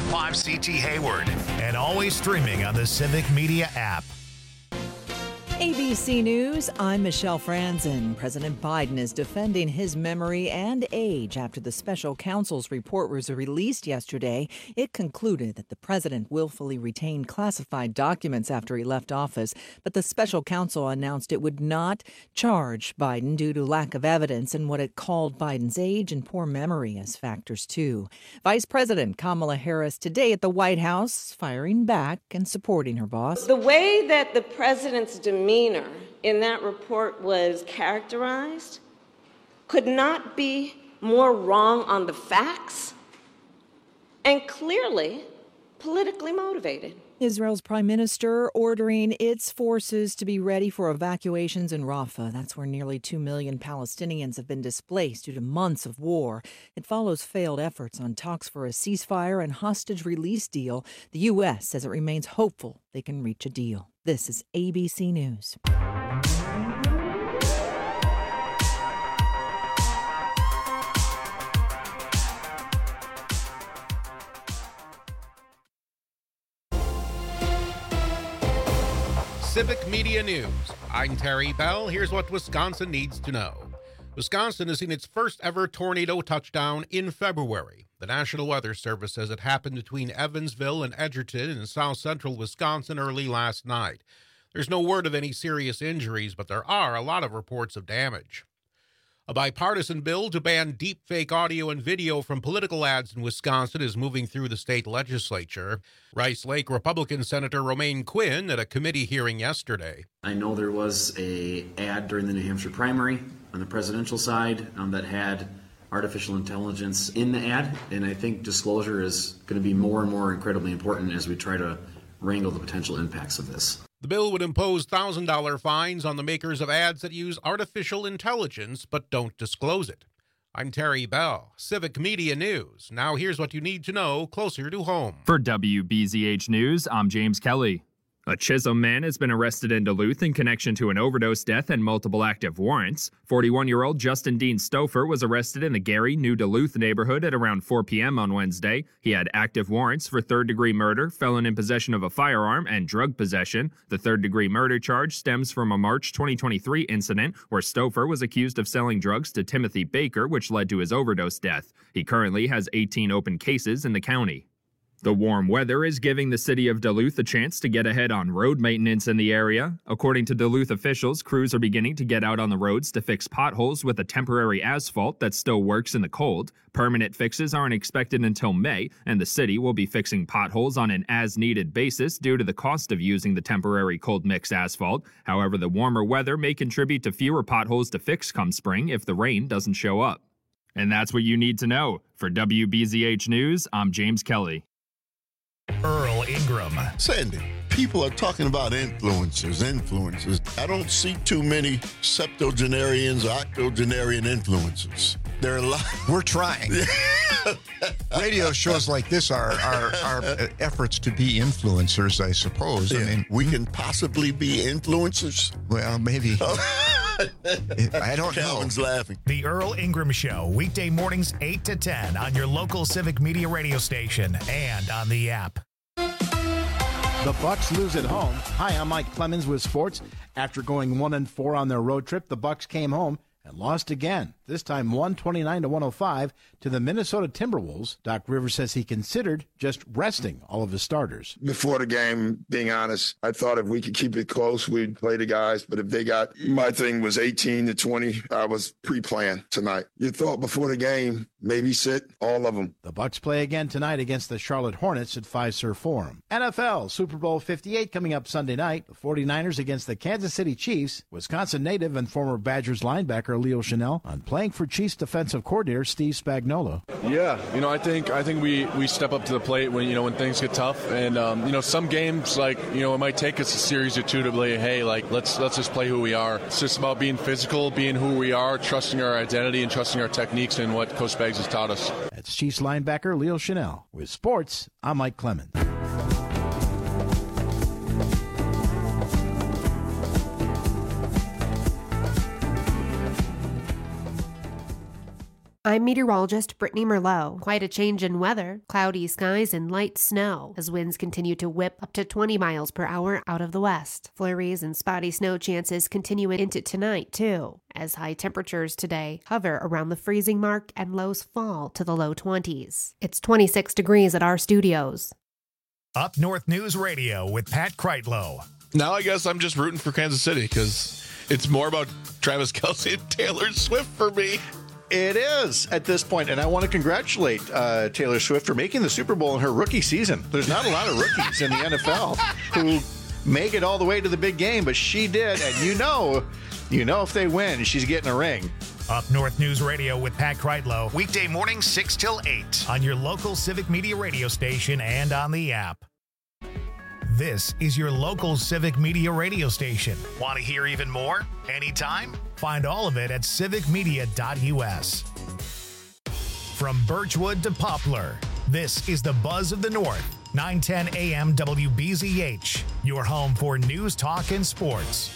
94.5 CT Hayward, and always streaming on the Civic Media app. ABC News, I'm Michelle Franzen. President Biden is defending his memory and age after the special counsel's report was released yesterday. It concluded that the president willfully retained classified documents after he left office, but the special counsel announced it would not charge Biden due to lack of evidence and what it called Biden's age and poor memory as factors, too. Vice President Kamala Harris today at the White House, firing back and supporting her boss. The way that the president's demeanor in that report was characterized could not be more wrong on the facts and clearly politically motivated. Israel's prime minister ordering its forces to be ready for evacuations in Rafah. That's where nearly 2 million Palestinians have been displaced due to months of war. It follows failed efforts on talks for a ceasefire and hostage release deal. The U.S. says it remains hopeful they can reach a deal. This is ABC News. Civic Media News. I'm Terry Bell. Here's what Wisconsin needs to know. Wisconsin has seen its first ever tornado touchdown in February. The National Weather Service says it happened between Evansville and Edgerton in south central Wisconsin early last night. There's no word of any serious injuries, but there are a lot of reports of damage. A bipartisan bill to ban deepfake audio and video from political ads in Wisconsin is moving through the state legislature. Rice Lake Republican Senator Romaine Quinn at a committee hearing yesterday. I know there was an ad during the New Hampshire primary on the presidential side that had artificial intelligence in the ad, and I think disclosure is going to be more and more incredibly important as we try to wrangle the potential impacts of this. The bill would impose $1,000 fines on the makers of ads that use artificial intelligence but don't disclose it. I'm Terry Bell, Civic Media News. Now here's what you need to know closer to home. For WBZH News, I'm James Kelly. A Chisholm man has been arrested in Duluth in connection to an overdose death and multiple active warrants. 41-year-old Justin Dean Stouffer was arrested in the Gary, New Duluth neighborhood at around 4 p.m. on Wednesday. He had active warrants for third-degree murder, felon in possession of a firearm, and drug possession. The third-degree murder charge stems from a March 2023 incident where Stouffer was accused of selling drugs to Timothy Baker, which led to his overdose death. He currently has 18 open cases in the county. The warm weather is giving the city of Duluth a chance to get ahead on road maintenance in the area. According to Duluth officials, crews are beginning to get out on the roads to fix potholes with a temporary asphalt that still works in the cold. Permanent fixes aren't expected until May, and the city will be fixing potholes on an as-needed basis due to the cost of using the temporary cold mix asphalt. However, the warmer weather may contribute to fewer potholes to fix come spring if the rain doesn't show up. And that's what you need to know. For WBZH News, I'm James Kelly. Earl Ingram. Sandy, people are talking about influencers. I don't see too many septuagenarians or octogenarian influencers. There are a lot. We're trying. Radio shows like this are efforts to be influencers, I suppose. Yeah. I mean, we can possibly be influencers. Well, maybe. I don't know. Calvin's laughing. The Earl Ingram Show, weekday mornings 8 to 10 on your local Civic Media radio station and on the app. The Bucks lose at home. Hi, I'm Mike Clemens with sports. After going 1-4 on their road trip, the Bucks came home and lost again, this time 129-105 to the Minnesota Timberwolves. Doc Rivers says he considered just resting all of his starters. Before the game, being honest, I thought if we could keep it close, we'd play the guys. But if they got, my thing was 18-20, I was pre-planned tonight. You thought before the game, maybe sit all of them. The Bucks play again tonight against the Charlotte Hornets at Fiserv Forum. NFL, Super Bowl 58 coming up Sunday night. The 49ers against the Kansas City Chiefs. Wisconsin native and former Badgers linebacker Leo Chanel on playing for Chiefs defensive coordinator Steve Spagnuolo. Yeah, I think we step up to the plate when things get tough, and some games it might take us a series or two to be hey, let's just play who we are. It's just about being physical, being who we are, trusting our identity and trusting our techniques and what Coach Spags has taught us. That's Chiefs linebacker Leo Chanel. With sports, I'm Mike Clemens. I'm meteorologist Brittany Merlot. Quite a change in weather. Cloudy skies and light snow as winds continue to whip up to 20 miles per hour out of the west. Flurries and spotty snow chances continue into tonight, too, as high temperatures today hover around the freezing mark and lows fall to the low 20s. It's 26 degrees at our studios. Up North News Radio with Pat Kreitlow. Now I guess I'm just rooting for Kansas City because it's more about Travis Kelce and Taylor Swift for me. It is at this point, and I want to congratulate Taylor Swift for making the Super Bowl in her rookie season. There's not a lot of rookies in the NFL who make it all the way to the big game, but she did, and you know if they win, she's getting a ring. Up North News Radio with Pat Kreitlow, weekday mornings 6 till 8 on your local Civic Media radio station and on the app. This is your local Civic Media radio station. Want to hear even more? Anytime? Find all of it at civicmedia.us. From Birchwood to Poplar, this is the Buzz of the North, 910 AM WBZH, your home for news, talk, and sports.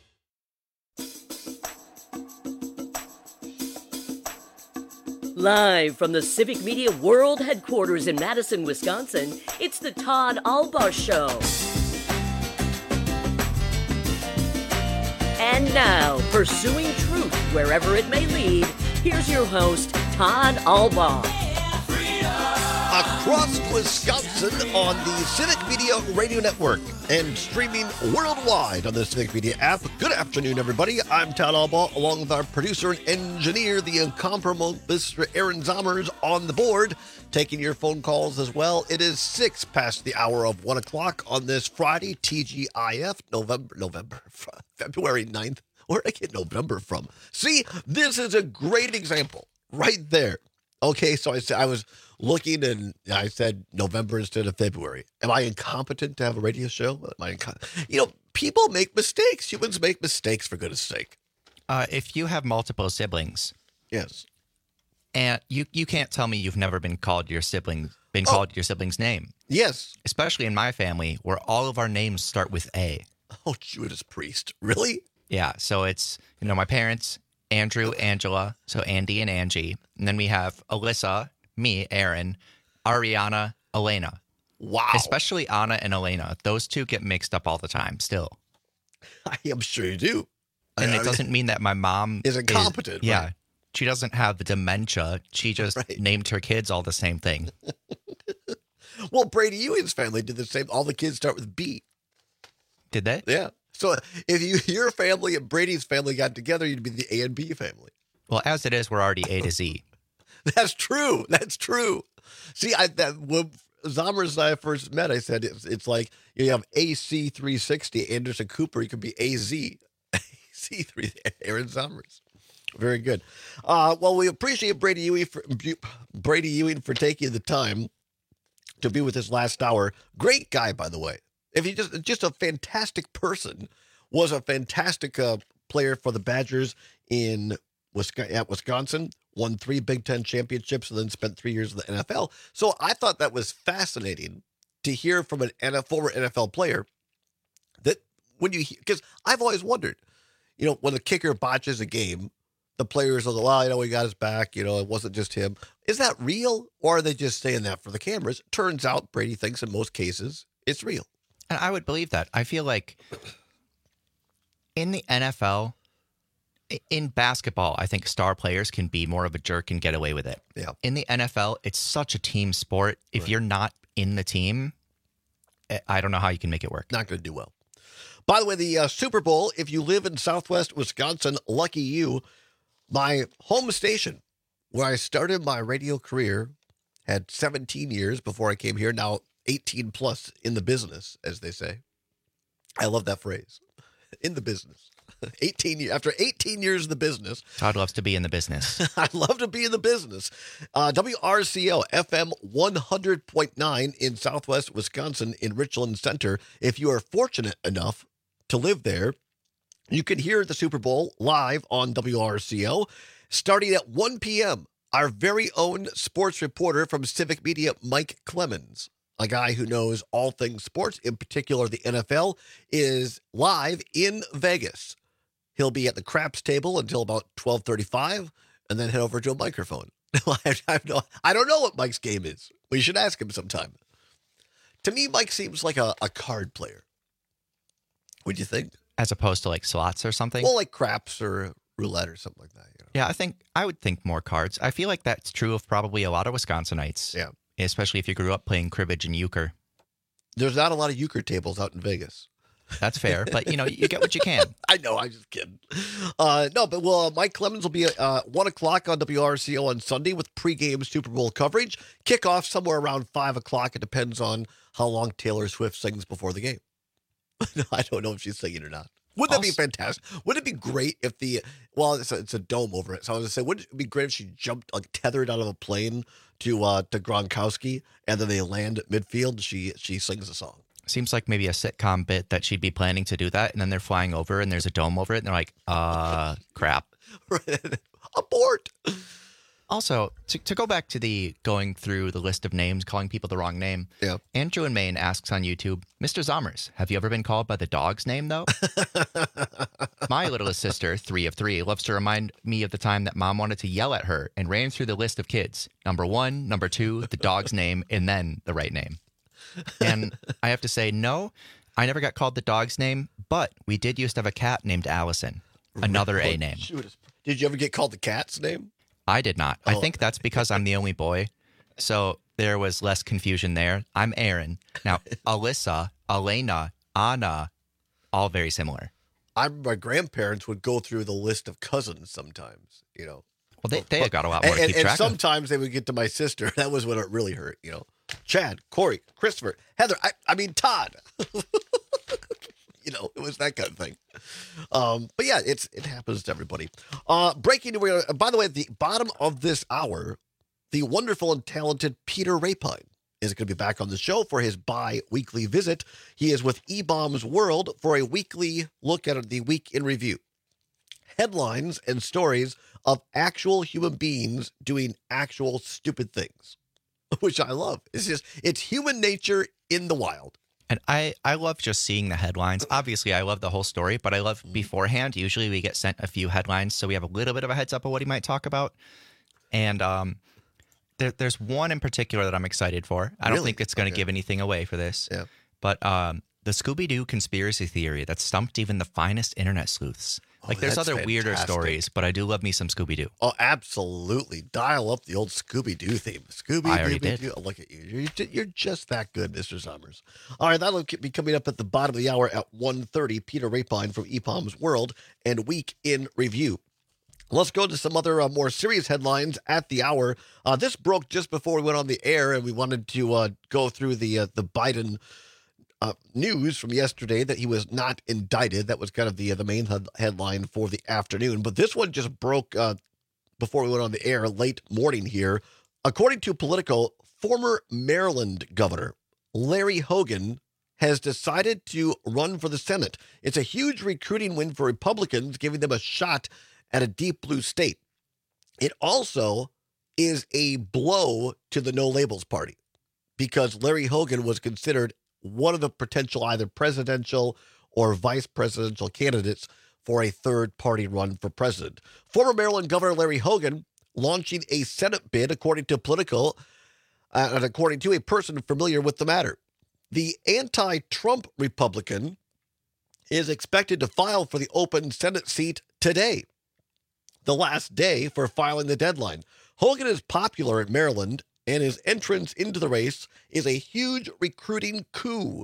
Live from the Civic Media World Headquarters in Madison, Wisconsin, it's the Todd Albaugh Show. And now, pursuing truth wherever it may lead, here's your host, Todd Albaugh. Across Wisconsin on the Civic Media Radio Network and streaming worldwide on the Civic Media app. Good afternoon, everybody. I'm Todd Albaugh, along with our producer and engineer, the incomparable Mr. Aaron Zommers, on the board, taking your phone calls as well. It is 6 past the hour of 1 o'clock on this Friday, TGIF, February 9th. Where did I get November from? See, this is a great example right there. Okay, so I was looking and I said November instead of February. Am I incompetent to have a radio show? People make mistakes. Humans make mistakes, for goodness sake. If you have multiple siblings, yes, and you can't tell me you've never been called your sibling's name. Yes, especially in my family, where all of our names start with A. Oh, Judas Priest, really? Yeah. So it's my parents, Andrew, Angela, so Andy and Angie, and then we have Alyssa, me, Aaron, Ariana, Elena. Wow. Especially Anna and Elena. Those two get mixed up all the time still. I am sure you do. And it doesn't mean that my mom is incompetent. Yeah. Right? She doesn't have dementia. She just named her kids all the same thing. Well, Brady Ewing's family did the same. All the kids start with B. Did they? Yeah. So if your family and Brady's family got together, you'd be the A and B family. Well, as it is, we're already A to Z. That's true. That's true. See, when Zommers and I first met, I said it's like you have AC 360, Anderson Cooper. You could be AZ. AC3, Aaron Zommers. Very good. Well, we appreciate Brady Ewing for taking the time to be with us last hour. Great guy, by the way. If he just a fantastic person, was a fantastic player for the Badgers at Wisconsin, won 3 Big Ten championships, and then spent 3 years in the NFL. So I thought that was fascinating to hear from a former NFL player that because I've always wondered, when the kicker botches a game, the players are like, well, we got his back, it wasn't just him. Is that real, or are they just saying that for the cameras? Turns out Brady thinks in most cases it's real. And I would believe that. I feel like in the NFL, in basketball, I think star players can be more of a jerk and get away with it. Yeah. In the NFL, it's such a team sport. If you're not in the team, I don't know how you can make it work. Not going to do well. By the way, the Super Bowl, if you live in Southwest Wisconsin, lucky you. My home station, where I started my radio career, had 17 years before I came here. Now 18 plus in the business, as they say. I love that phrase. In the business. 18 after 18 years in the business. Todd loves to be in the business. I love to be in the business. WRCO FM 100.9 in Southwest Wisconsin in Richland Center. If you are fortunate enough to live there, you can hear the Super Bowl live on WRCO starting at 1 p.m. Our very own sports reporter from Civic Media, Mike Clemens, a guy who knows all things sports, in particular the NFL, is live in Vegas. He'll be at the craps table until about 12:35 and then head over to a microphone. I don't know what Mike's game is. We should ask him sometime. To me, Mike seems like a card player. What do you think? As opposed to like slots or something? Well, like craps or roulette or something like that. You know? Yeah, I would think more cards. I feel like that's true of probably a lot of Wisconsinites. Yeah. Especially if you grew up playing cribbage and euchre. There's not a lot of euchre tables out in Vegas. That's fair, but you get what you can. I know, I'm just kidding. Mike Clemens will be at 1 o'clock on WRCO on Sunday with pregame Super Bowl coverage. Kickoff somewhere around 5 o'clock. It depends on how long Taylor Swift sings before the game. I don't know if she's singing or not. Wouldn't that be fantastic? Wouldn't it be great if it's a dome over it. So I was going to say, wouldn't it be great if she jumped, like tethered out of a plane to Gronkowski, and then they land at midfield and she sings a song? Seems like maybe a sitcom bit that she'd be planning to do that, and then they're flying over and there's a dome over it, and they're like, crap. Abort. Also, to go back to the going through the list of names, calling people the wrong name, Andrew in Maine asks on YouTube, Mr. Zommers, have you ever been called by the dog's name, though? My littlest sister, 3 of 3, loves to remind me of the time that mom wanted to yell at her and ran through the list of kids. Number 1, number 2, the dog's name, and then the right name. And I have to say, no, I never got called the dog's name, but we did used to have a cat named Allison, another A name. Did you ever get called the cat's name? I did not. I think that's because I'm the only boy. So there was less confusion there. I'm Aaron. Now, Alyssa, Elena, Anna, all very similar. My grandparents would go through the list of cousins sometimes, you know. Well, they got a lot more to keep track of. And sometimes they would get to my sister. That was when it really hurt, you know. Chad, Corey, Christopher, Heather, I mean Todd. You know, it was that kind of thing. But yeah, it happens to everybody. Breaking news, by the way, at the bottom of this hour, the wonderful and talented Peter Rapine is going to be back on the show for his bi-weekly visit. He is with E-Bombs World for a weekly look at the week in review. Headlines and stories of actual human beings doing actual stupid things, which I love. It's human nature in the wild. And I love just seeing the headlines. Obviously, I love the whole story, but I love beforehand. Usually we get sent a few headlines, so we have a little bit of a heads up of what he might talk about. And there's one in particular that I'm excited for. I don't think it's going to give anything away for this. Yeah. But the Scooby-Doo conspiracy theory that stumped even the finest internet sleuths. Like, there's other weirder stories, but I do love me some Scooby-Doo. Oh, absolutely. Dial up the old Scooby-Doo theme. Scooby-Doo. I already did. Oh, look at you. You're just that good, Mr. Summers. All right, that'll be coming up at the bottom of the hour at 1:30. Peter Rapine from E-Bombs World and Week in Review. Let's go to some other more serious headlines at the hour. This broke just before we went on the air, and we wanted to go through the Biden news from yesterday that he was not indicted. That was kind of the main headline for the afternoon. But this one just broke before we went on the air late morning here. According to Politico, former Maryland governor Larry Hogan has decided to run for the Senate. It's a huge recruiting win for Republicans, giving them a shot at a deep blue state. It also is a blow to the No Labels Party because Larry Hogan was considered one of the potential either presidential or vice presidential candidates for a third-party run for president. Former Maryland Governor Larry Hogan launching a Senate bid, according to Politico, and according to a person familiar with the matter. The anti-Trump Republican is expected to file for the open Senate seat today, the last day for filing the deadline. Hogan is popular in Maryland, and his entrance into the race is a huge recruiting coup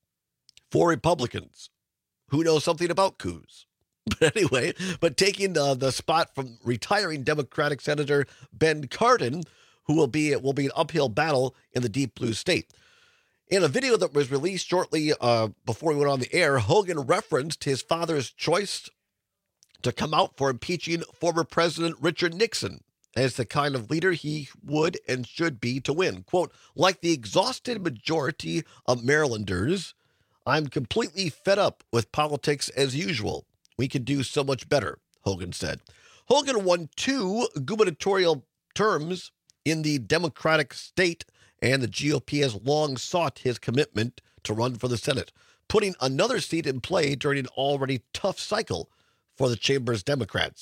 for Republicans who know something about coups. But anyway, taking the spot from retiring Democratic Senator Ben Cardin, who will be an uphill battle in the deep blue state. In a video that was released shortly before we went on the air, Hogan referenced his father's choice to come out for impeaching former President Richard Nixon as the kind of leader he would and should be to win. Quote, like the exhausted majority of Marylanders, I'm completely fed up with politics as usual. We could do so much better, Hogan said. Hogan won 2 gubernatorial terms in the Democratic state, and the GOP has long sought his commitment to run for the Senate, putting another seat in play during an already tough cycle for the chamber's Democrats.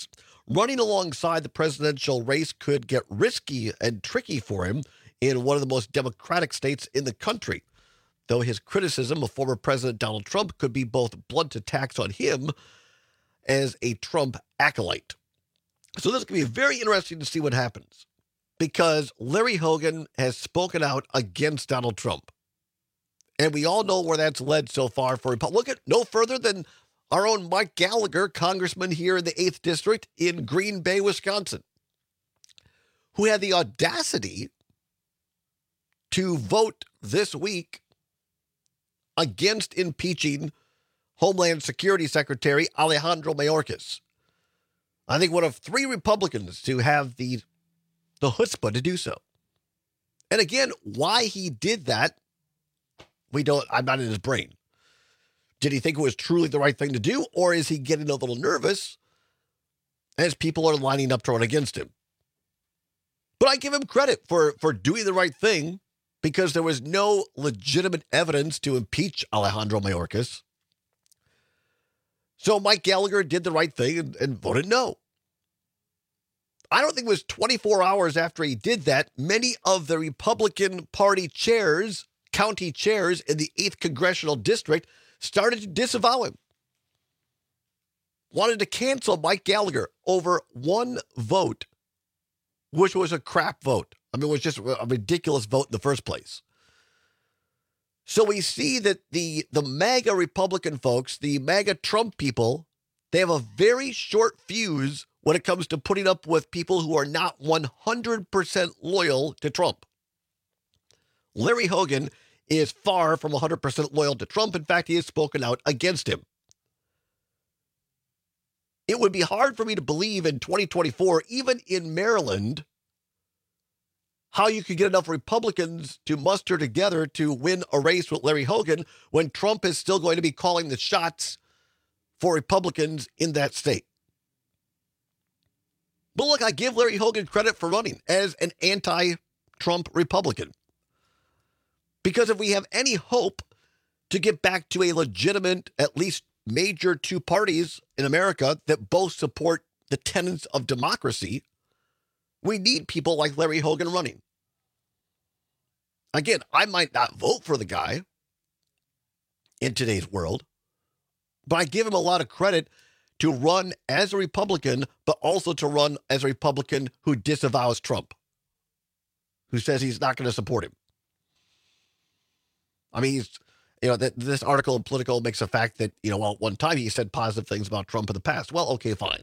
running alongside the presidential race could get risky and tricky for him in one of the most democratic states in the country, though his criticism of former President Donald Trump could be both blunt attacks on him as a Trump acolyte. So this is going to be very interesting to see what happens, because Larry Hogan has spoken out against Donald Trump. And we all know where that's led so far for Republicans. Look at no further than our own Mike Gallagher, congressman here in the 8th District in Green Bay, Wisconsin, who had the audacity to vote this week against impeaching Homeland Security Secretary Alejandro Mayorkas. I think one of 3 Republicans to have the chutzpah to do so. And again, why he did that, I'm not in his brain. Did he think it was truly the right thing to do, or is he getting a little nervous as people are lining up to run against him? But I give him credit for doing the right thing, because there was no legitimate evidence to impeach Alejandro Mayorkas. So Mike Gallagher did the right thing and voted no. I don't think it was 24 hours after he did that, many of the Republican Party chairs, county chairs in the 8th Congressional District started to disavow him. Wanted to cancel Mike Gallagher over one vote, which was a crap vote. I mean, it was just a ridiculous vote in the first place. So we see that the MAGA Republican folks, the MAGA Trump people, they have a very short fuse when it comes to putting up with people who are not 100% loyal to Trump. Larry Hogan is far from 100% loyal to Trump. In fact, he has spoken out against him. It would be hard for me to believe in 2024, even in Maryland, how you could get enough Republicans to muster together to win a race with Larry Hogan when Trump is still going to be calling the shots for Republicans in that state. But look, I give Larry Hogan credit for running as an anti-Trump Republican. Because if we have any hope to get back to a legitimate, at least major 2 parties in America that both support the tenets of democracy, we need people like Larry Hogan running. Again, I might not vote for the guy in today's world, but I give him a lot of credit to run as a Republican, but also to run as a Republican who disavows Trump, who says he's not going to support him. I mean, this article in Politico makes a fact that, well, at one time he said positive things about Trump in the past. Well, okay, fine.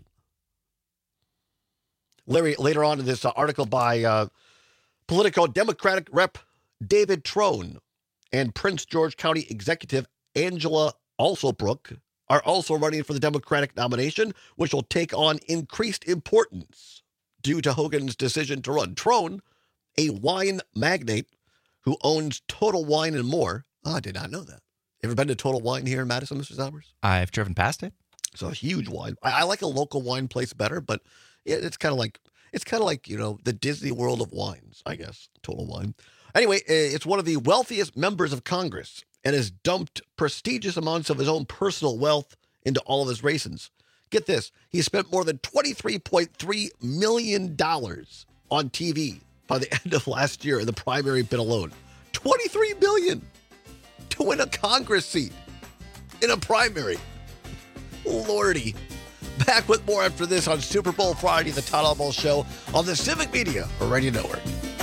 Larry, later on in this article by Politico, Democratic Rep. David Trone and Prince George County Executive Angela Alsobrook are also running for the Democratic nomination, which will take on increased importance due to Hogan's decision to run. Trone, a wine magnate who owns Total Wine and More. Oh, I did not know that. Ever been to Total Wine here in Madison, Mr. Zomers? I've driven past it. It's a huge wine. I like a local wine place better, but it's kind of like the Disney World of wines, I guess. Total Wine. Anyway, it's one of the wealthiest members of Congress and has dumped prestigious amounts of his own personal wealth into all of his races. Get this, he spent more than $23.3 million on TV by the end of last year in the primary bid alone. $23 million to win a Congress seat in a primary. Lordy. Back with more after this on Super Bowl Friday, the Todd Almo Show on the Civic Media Radio Network.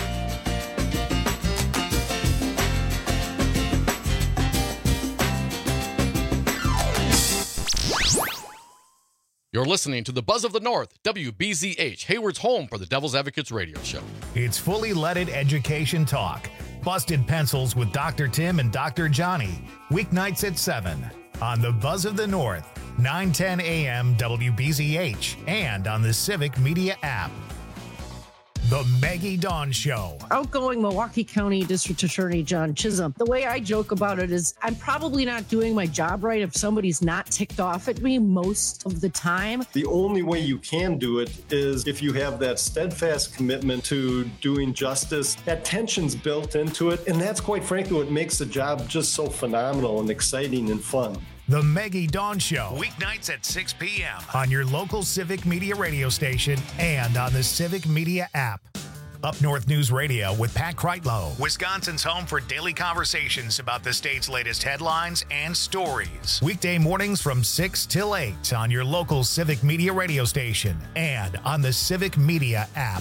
You're listening to the Buzz of the North, WBZH, Hayward's home for the Devil's Advocates radio show. It's fully leaded education talk. Busted Pencils with Dr. Tim and Dr. Johnny. Weeknights at 7 on the Buzz of the North, 9:10 a.m. WBZH, and on the Civic Media app. The Maggie Dawn Show. Outgoing Milwaukee County District Attorney John Chisholm. The way I joke about it is I'm probably not doing my job right if somebody's not ticked off at me most of the time. The only way you can do it is if you have that steadfast commitment to doing justice. That tension's built into it, and that's quite frankly what makes the job just so phenomenal and exciting and fun. The Maggie Dawn Show, weeknights at 6 p.m. on your local Civic Media radio station and on the Civic Media app. Up North News Radio with Pat Kreitlow, Wisconsin's home for daily conversations about the state's latest headlines and stories. Weekday mornings from 6 till 8 on your local Civic Media radio station and on the Civic Media app.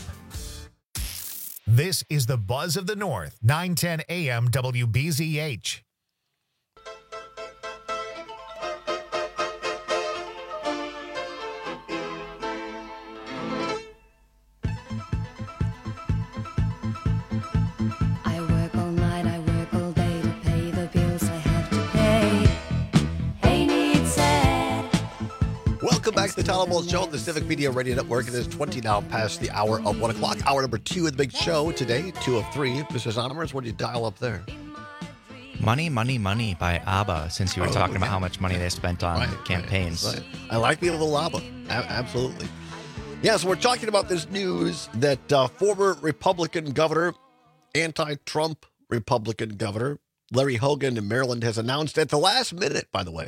This is the Buzz of the North, 910 a.m. WBZH. Welcome back to the Tyler Bowles Show on the Civic Media Radio Network. It is 20 now past the hour of 1 o'clock. Hour number 2 of the big show today, 2 of 3. Mr. Zonomers, what do you dial up there? Money, Money, Money by ABBA, since you were talking about how much money they spent on campaigns. Right. I like the little ABBA. Absolutely. Yeah, so we're talking about this news that former Republican governor, anti-Trump Republican governor, Larry Hogan in Maryland has announced at the last minute, by the way,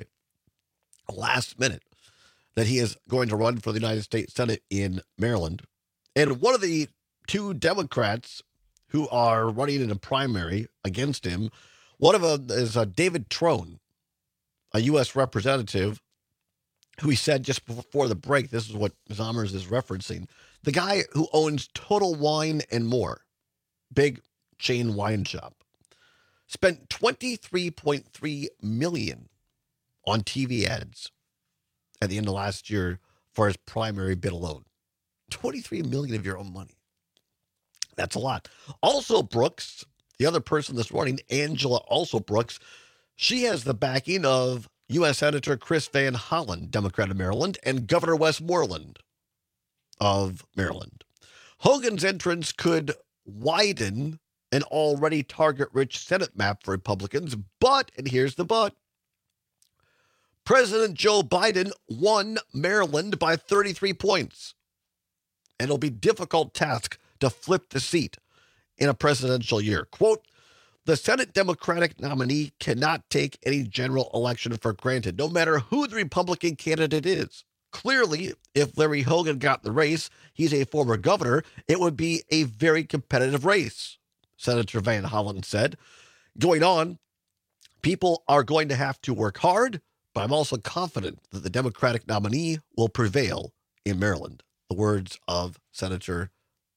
that he is going to run for the United States Senate in Maryland. And one of the two Democrats who are running in a primary against him, one of them is David Trone, a U.S. representative, who he said just before the break, this is what Zommers is referencing, the guy who owns Total Wine and More, big chain wine shop, spent $23.3 million on TV ads at the end of last year for his primary bid alone. $23 million of your own money. That's a lot. Also Brooks, the other person that's running, Angela also Brooks, she has the backing of U.S. Senator Chris Van Hollen, Democrat of Maryland, and Governor Westmoreland of Maryland. Hogan's entrance could widen an already target-rich Senate map for Republicans, but, and here's the but, President Joe Biden won Maryland by 33 points. And it'll be a difficult task to flip the seat in a presidential year. Quote, the Senate Democratic nominee cannot take any general election for granted, no matter who the Republican candidate is. Clearly, if Larry Hogan got the race, he's a former governor, it would be a very competitive race, Senator Van Hollen said. Going on, people are going to have to work hard, but I'm also confident that the Democratic nominee will prevail in Maryland. The words of Senator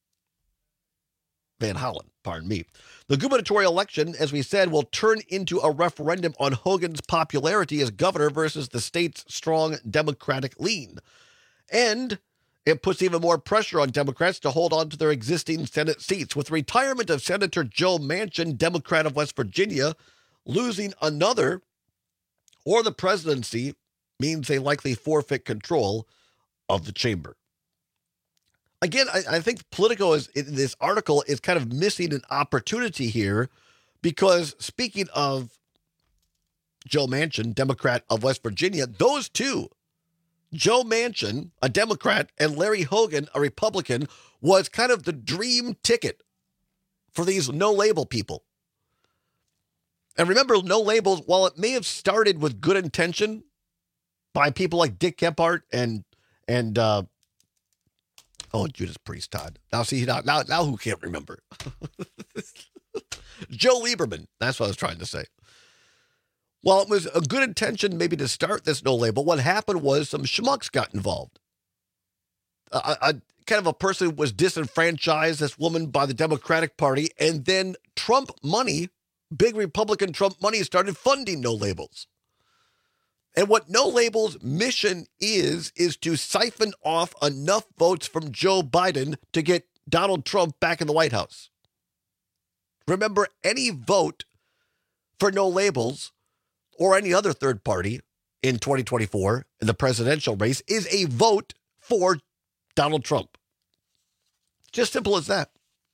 Van Hollen, pardon me. The gubernatorial election, as we said, will turn into a referendum on Hogan's popularity as governor versus the state's strong Democratic lean. And it puts even more pressure on Democrats to hold on to their existing Senate seats. With the retirement of Senator Joe Manchin, Democrat of West Virginia, losing another, or the presidency, means they likely forfeit control of the chamber. Again, I think Politico in this article is kind of missing an opportunity here because speaking of Joe Manchin, Democrat of West Virginia, those two, Joe Manchin, a Democrat, and Larry Hogan, a Republican, was kind of the dream ticket for these no-label people. And remember, no labels, while it may have started with good intention by people like Dick Gephardt and Judas Priest, Todd. Now see, now who can't remember? Joe Lieberman. That's what I was trying to say. While it was a good intention maybe to start this no label, what happened was some schmucks got involved. A kind of a person was disenfranchised, this woman, by the Democratic Party, and then Trump money, big Republican Trump money, started funding no labels. And what No Label's mission is to siphon off enough votes from Joe Biden to get Donald Trump back in the White House. Remember, any vote for No Labels or any other third party in 2024 in the presidential race is a vote for Donald Trump. Just simple as that.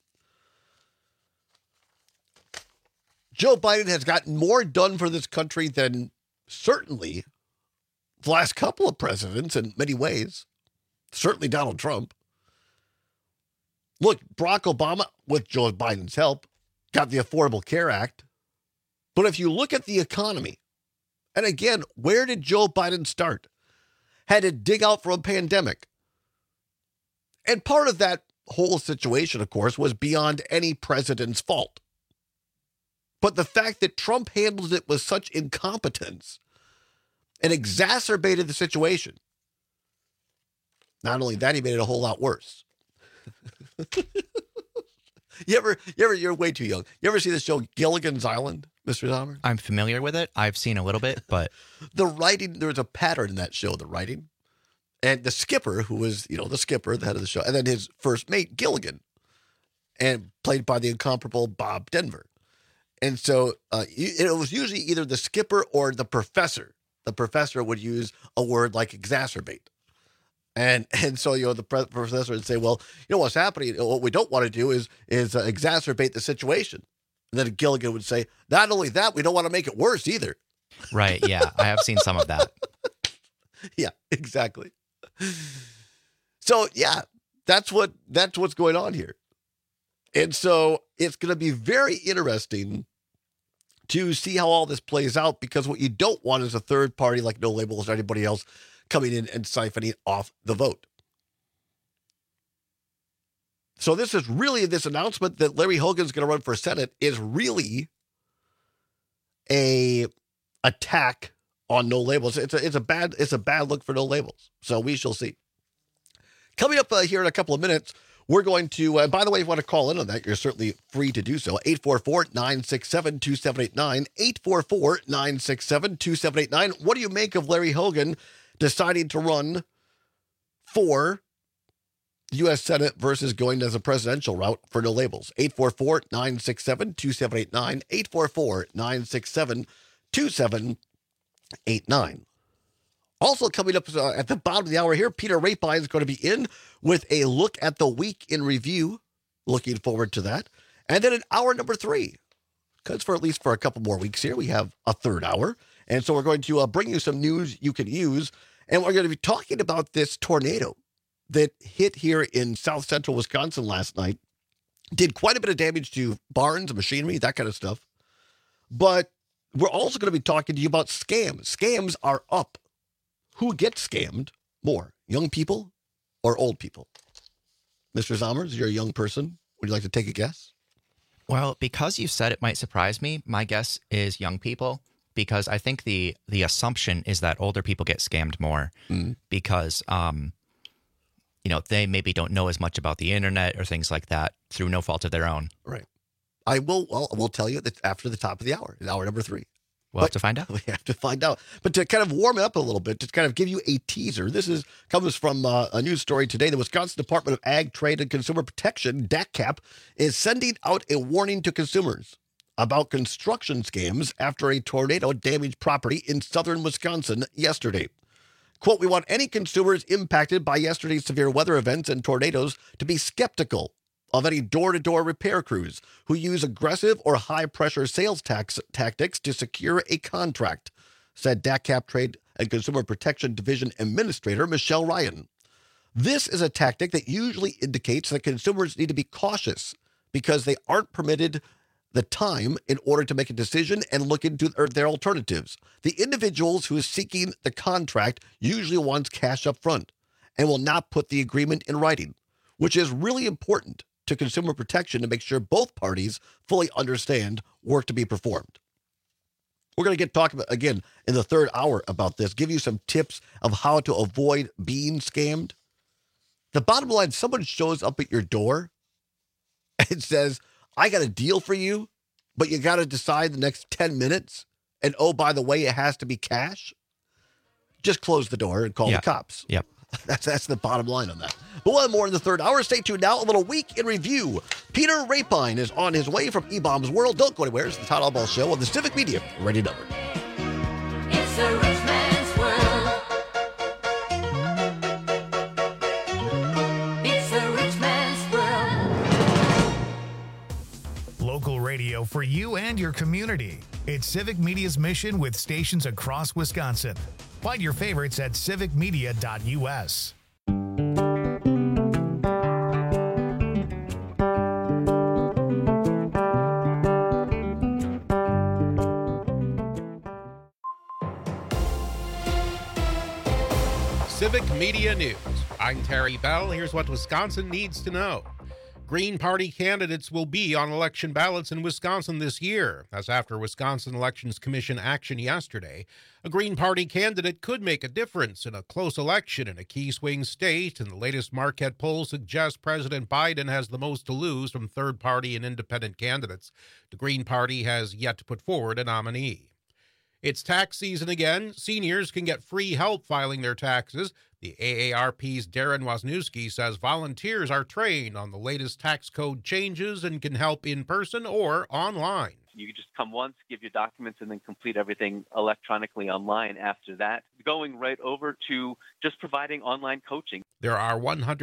Joe Biden has gotten more done for this country than certainly the last couple of presidents in many ways. Certainly Donald Trump. Look, Barack Obama, with Joe Biden's help, got the Affordable Care Act. But if you look at the economy And again, where did Joe Biden start? Had to dig out from a pandemic. And part of that whole situation, of course, was beyond any president's fault. But the fact that Trump handled it with such incompetence and exacerbated the situation, not only that, he made it a whole lot worse. You're way too young. You ever see the show Gilligan's Island, Mr. Dahmer? I'm familiar with it. I've seen a little bit, but the writing, there was a pattern in that show, the writing. And the skipper, who was, the skipper, the head of the show, and then his first mate, Gilligan, and played by the incomparable Bob Denver. And so it was usually either the skipper or the professor. The professor would use a word like exacerbate. And so, the professor would say, well, what's happening, what we don't want to do is exacerbate the situation. And then Gilligan would say, not only that, we don't want to make it worse either. Right, yeah, I have seen some of that. Yeah, exactly. So, yeah, that's what's going on here. And so it's going to be very interesting to see how all this plays out, because what you don't want is a third party like No Labels or anybody else coming in and siphoning off the vote. So this announcement that Larry Hogan's going to run for Senate is really a attack on No Labels. It's a bad look for No Labels. So we shall see. Coming up here in a couple of minutes, we're going to, and by the way, if you want to call in on that, you're certainly free to do so. 844-967-2789, 844-967-2789. What do you make of Larry Hogan deciding to run for U.S. Senate versus going as a presidential route for No Labels? 844-967-2789, 844-967-2789. Also coming up at the bottom of the hour here, Peter Rapine is going to be in with a look at the week in review. Looking forward to that. And then in hour number 3, because for at least for a couple more weeks here, we have a third hour. And so we're going to bring you some news you can use. And we're going to be talking about this tornado that hit here in south central Wisconsin last night. Did quite a bit of damage to barns, machinery, that kind of stuff. But we're also going to be talking to you about scams. Scams are up. Who gets scammed more, young people or old people? Mr. Zommers, you're a young person. Would you like to take a guess? Well, because you said it might surprise me, my guess is young people, because I think the assumption is that older people get scammed more because, they maybe don't know as much about the internet or things like that through no fault of their own. Right. I will tell you that after the top of the hour, in hour number 3. We'll have to find out. We have to find out. But to kind of warm it up a little bit, to kind of give you a teaser, this comes from a news story today. The Wisconsin Department of Ag, Trade, and Consumer Protection, DACCAP, is sending out a warning to consumers about construction scams after a tornado damaged property in southern Wisconsin yesterday. Quote, we want any consumers impacted by yesterday's severe weather events and tornadoes to be skeptical of any door-to-door repair crews who use aggressive or high-pressure sales tactics to secure a contract, said DACCAP Trade and Consumer Protection Division Administrator Michelle Ryan. This is a tactic that usually indicates that consumers need to be cautious because they aren't permitted the time in order to make a decision and look into their alternatives. The individuals who is seeking the contract usually wants cash up front and will not put the agreement in writing, which is really important to consumer protection to make sure both parties fully understand work to be performed. We're going to get talking about, again, in the third hour about this, give you some tips of how to avoid being scammed. The bottom line, someone shows up at your door and says, I got a deal for you, but you got to decide the next 10 minutes. And oh, by the way, it has to be cash. Just close the door and call the cops. Yep. That's the bottom line on that. But we'll have more in the third hour. Stay tuned now. A little week in review. Peter Rapine is on his way from E-Bombs World. Don't go anywhere. It's the Todd Albaugh Show on the Civic Media Radio Network. It's a rich man's world. It's a rich man's world. Local radio for you and your community. It's Civic Media's mission with stations across Wisconsin. Find your favorites at civicmedia.us. Civic Media News. I'm Terry Bell. Here's what Wisconsin needs to know. Green Party candidates will be on election ballots in Wisconsin this year. That's after Wisconsin Elections Commission action yesterday. A Green Party candidate could make a difference in a close election in a key swing state, and the latest Marquette poll suggests President Biden has the most to lose from third-party and independent candidates. The Green Party has yet to put forward a nominee. It's tax season again. Seniors can get free help filing their taxes. The AARP's Darren Wisniewski says volunteers are trained on the latest tax code changes and can help in person or online. You can just come once, give your documents, and then complete everything electronically online after that, going right over to just providing online coaching. There are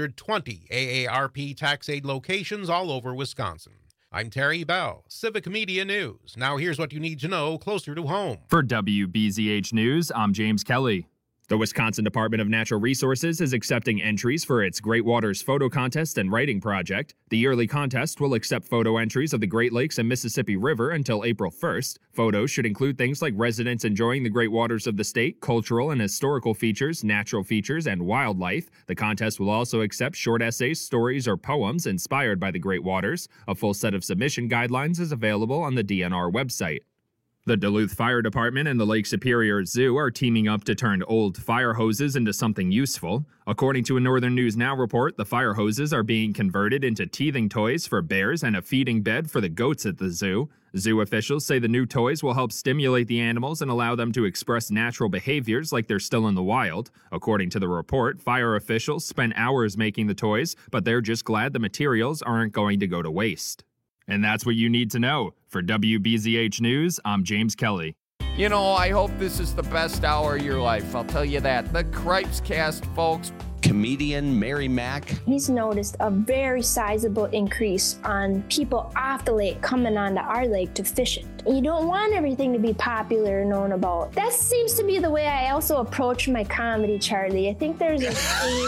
120 AARP tax aid locations all over Wisconsin. I'm Terry Bell, Civic Media News. Now here's what you need to know closer to home. For WBZH News, I'm James Kelly. The Wisconsin Department of Natural Resources is accepting entries for its Great Waters Photo Contest and Writing Project. The yearly contest will accept photo entries of the Great Lakes and Mississippi River until April 1st. Photos should include things like residents enjoying the great waters of the state, cultural and historical features, natural features, and wildlife. The contest will also accept short essays, stories, or poems inspired by the Great Waters. A full set of submission guidelines is available on the DNR website. The Duluth Fire Department and the Lake Superior Zoo are teaming up to turn old fire hoses into something useful. According to a Northern News Now report, the fire hoses are being converted into teething toys for bears and a feeding bed for the goats at the zoo. Zoo officials say the new toys will help stimulate the animals and allow them to express natural behaviors like they're still in the wild. According to the report, fire officials spent hours making the toys, but they're just glad the materials aren't going to go to waste. And that's what you need to know. For WBZH News, I'm James Kelly. You know, I hope this is the best hour of your life. I'll tell you that. The Cripes Cast, folks. Comedian Mary Mack. He's noticed a very sizable increase on people off the lake coming onto our lake to fish it. You don't want everything to be popular and known about. That seems to be the way I also approach my comedy, Charlie. I think there's a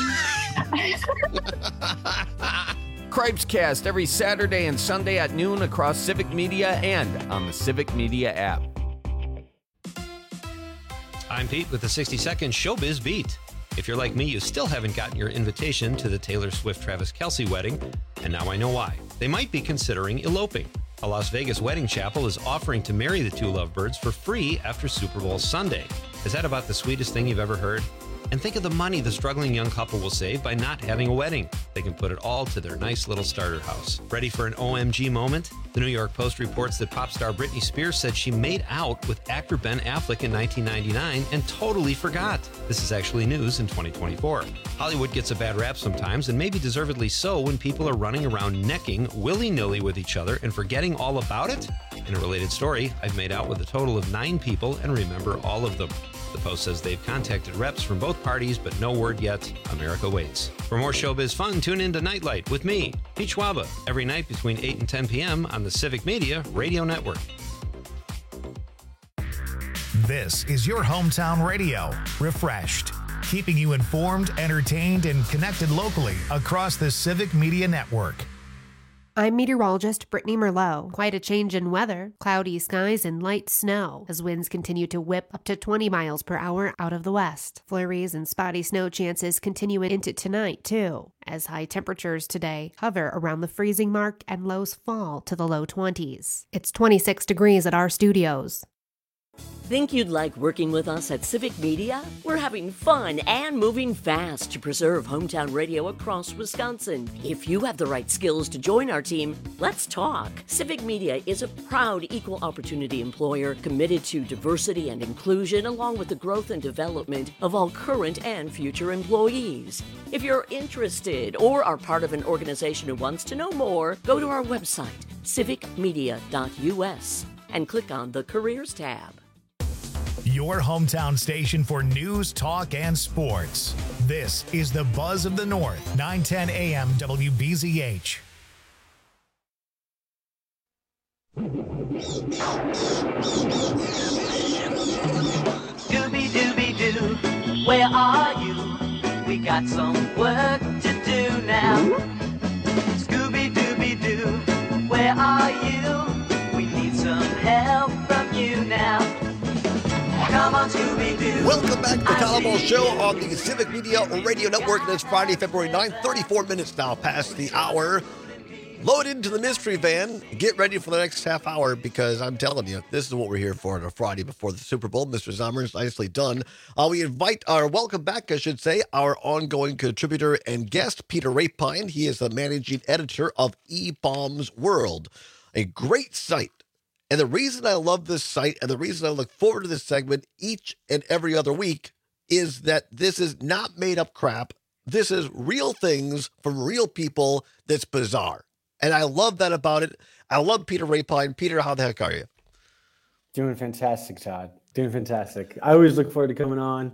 theme. Cripes Cast every Saturday and Sunday at noon across Civic Media and on the Civic Media app. I'm Pete with the 60-second Showbiz Beat. If you're like me, you still haven't gotten your invitation to the Taylor Swift-Travis Kelce wedding, and now I know why. They might be considering eloping. A Las Vegas wedding chapel is offering to marry the two lovebirds for free after Super Bowl Sunday. Is that about the sweetest thing you've ever heard? And think of the money the struggling young couple will save by not having a wedding. They can put it all to their nice little starter house. Ready for an OMG moment? The New York Post reports that pop star Britney Spears said she made out with actor Ben Affleck in 1999 and totally forgot. This is actually news in 2024. Hollywood gets a bad rap sometimes, and maybe deservedly so, when people are running around necking willy-nilly with each other and forgetting all about it. In a related story, I've made out with a total of 9 people and remember all of them. The Post says they've contacted reps from both parties, but no word yet. America waits. For more showbiz fun, tune in to Nightlight with me, Pete Schwaba, every night between 8 and 10 p.m. on the Civic Media Radio Network. This is your hometown radio, refreshed, keeping you informed, entertained, and connected locally across the Civic Media Network. I'm meteorologist Brittany Merlot. Quite a change in weather. Cloudy skies and light snow as winds continue to whip up to 20 miles per hour out of the west. Flurries and spotty snow chances continue into tonight, too, as high temperatures today hover around the freezing mark and lows fall to the low 20s. It's 26 degrees at our studios. Think you'd like working with us at Civic Media? We're having fun and moving fast to preserve hometown radio across Wisconsin. If you have the right skills to join our team, let's talk. Civic Media is a proud equal opportunity employer committed to diversity and inclusion, along with the growth and development of all current and future employees. If you're interested or are part of an organization who wants to know more, go to our website, civicmedia.us, and click on the Careers tab. Your hometown station for news, talk, and sports. This is the Buzz of the North, 910 AM WBZH. Dooby-dooby-doo, where are you? We got some work to do now. Scooby-dooby-doo, where are you? We need some help from you now. Come on, Scooby-Doo. Welcome back to the Tyler Ball Show on the Civic Media Radio Network. And it's Friday, February 9th, 34 minutes now past the hour. Load into the mystery van. Get ready for the next half hour because I'm telling you, this is what we're here for on a Friday before the Super Bowl. Mr. Zommers, nicely done. We invite welcome back, I should say, our ongoing contributor and guest, Peter Rapine. He is the managing editor of eBaum's World, a great site. And the reason I love this site and the reason I look forward to this segment each and every other week is that this is not made up crap. This is real things from real people that's bizarre. And I love that about it. I love Peter Rapine. Peter, how the heck are you? Doing fantastic, Todd. Doing fantastic. I always look forward to coming on.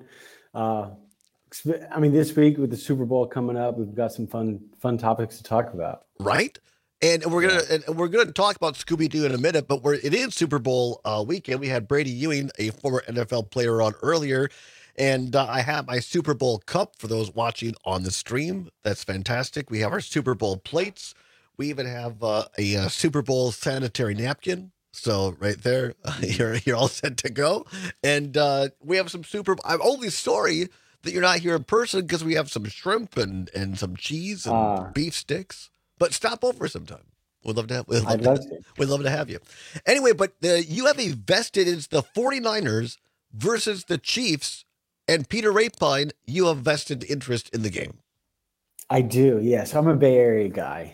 This week with the Super Bowl coming up, we've got some fun topics to talk about. Right? And we're gonna talk about Scooby-Doo in a minute, but it is Super Bowl weekend. We had Brady Ewing, a former NFL player, on earlier. And I have my Super Bowl cup for those watching on the stream. That's fantastic. We have our Super Bowl plates. We even have a Super Bowl sanitary napkin. So right there, you're all set to go. And we have some I'm only sorry that you're not here in person because we have some shrimp and some cheese and beef sticks. But stop over sometime. We'd love to have. We'd love to have you. Anyway, but you have a vested. It's the 49ers versus the Chiefs, and Peter Rapine. You have vested interest in the game. I do, yes. I'm a Bay Area guy.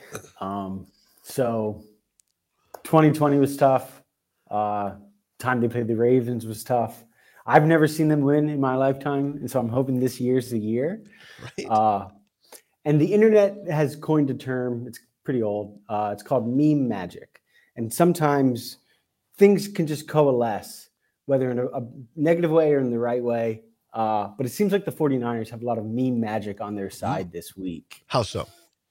So 2020 was tough. Time they played the Ravens was tough. I've never seen them win in my lifetime, and so I'm hoping this year's the year. Right. And the internet has coined a term. It's pretty old. It's called meme magic. And sometimes things can just coalesce, whether in a negative way or in the right way. But it seems like the 49ers have a lot of meme magic on their side this week. How so?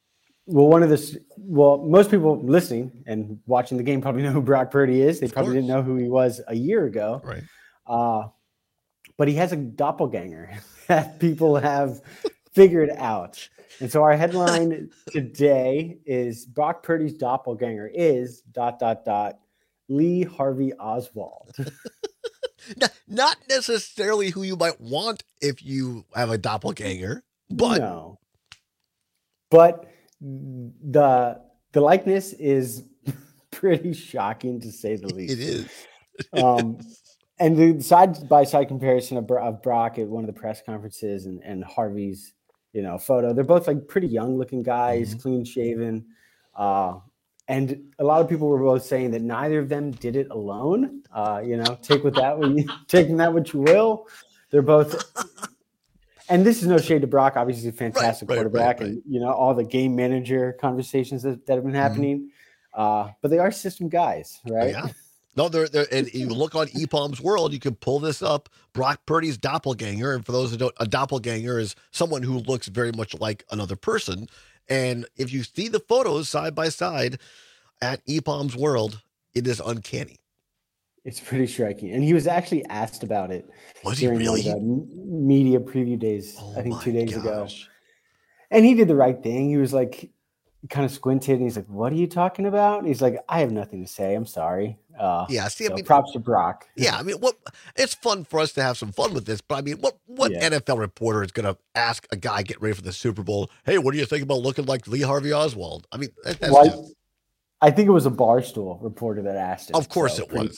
Well, most people listening and watching the game probably know who Brock Purdy is. They probably didn't know who he was a year ago. Right. But he has a doppelganger that people have figured out. And so our headline today is Brock Purdy's doppelganger is ... Lee Harvey Oswald. Not necessarily who you might want if you have a doppelganger, but no. But the likeness is pretty shocking to say the least. It is. And the side-by-side comparison of Brock at one of the press conferences and Harvey's, photo. They're both like pretty young-looking guys, clean shaven. And a lot of people were both saying that neither of them did it alone. Take that what you will. They're both, and this is no shade to Brock. Obviously, he's a fantastic quarterback, and all the game manager conversations that have been happening. But they are system guys, right? Yeah. No, they're and you look on eBaum's World, you can pull this up. Brock Purdy's doppelganger, and for those who don't, a doppelganger is someone who looks very much like another person. And if you see the photos side by side at eBaum's World, it is uncanny. It's pretty striking. And he was actually asked about it during one of the media preview days, I think 2 days ago. And he did the right thing. He was like, kind of squinted, and he's like, "What are you talking about?" And he's like, "I have nothing to say. I'm sorry." Props to Brock. Yeah, it's fun for us to have some fun with this, but what NFL reporter is going to ask a guy getting ready for the Super Bowl, "Hey, what do you think about looking like Lee Harvey Oswald?" I think it was a Barstool reporter that asked it. Of course it was.